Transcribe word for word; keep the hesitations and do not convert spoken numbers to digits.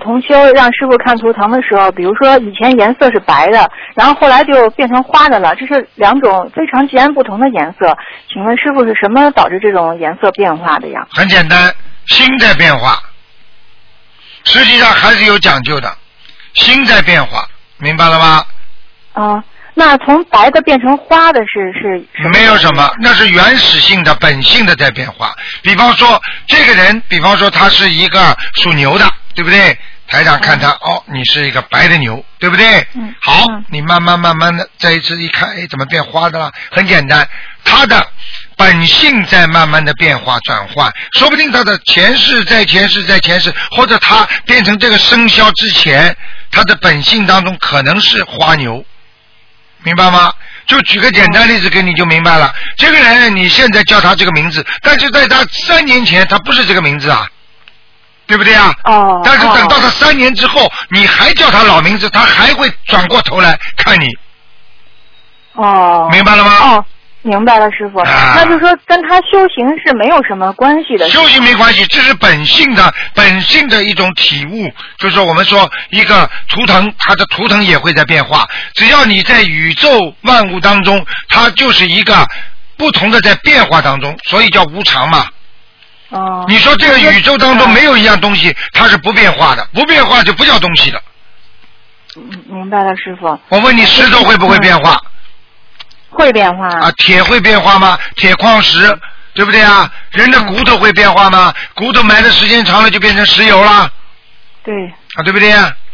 同修让师傅看图腾的时候，比如说以前颜色是白的，然后后来就变成花的了，这是两种非常截然不同的颜色。请问师傅是什么导致这种颜色变化的呀？ 很简单，心在变化，实际上还是有讲究的，心在变化，明白了吗？ 啊。那从白的变成花的是是没有什么，那是原始性的本性的在变化。比方说这个人，比方说他是一个属牛的，对不对？台长看他、嗯、哦，你是一个白的牛，对不对？ 嗯。 好， 嗯、 你慢慢慢慢的再一次一看，哎，怎么变花的了？很简单，他的本性在慢慢的变化转换，说不定他的前世在前世在前世，或者他变成这个生肖之前，他的本性当中可能是花牛。明白吗？就举个简单例子给你就明白了。这个人你现在叫他这个名字，但是在他三年前他不是这个名字啊，对不对啊？ 哦。 但是等到他三年之后，你还叫他老名字，他还会转过头来看你。 哦。 明白了吗？ 哦，明白了，师傅。啊、那就说跟他修行是没有什么关系的。 修行没关系，这是本性的本性的一种体悟。就是我们说一个图腾，它的图腾也会在变化。只要你在宇宙万物当中，它就是一个不同的在变化当中，所以叫无常嘛。 哦。 你说这个宇宙当中没有一样东西它是不变化的，不变化就不叫东西了。 明白了，师傅。 我问你，石头会不会变化？ 会变化。 啊，铁会变化吗？铁矿石，对不对啊？人的骨头会变化吗？骨头埋的时间长了就变成石油了。 对。 啊，对不对啊？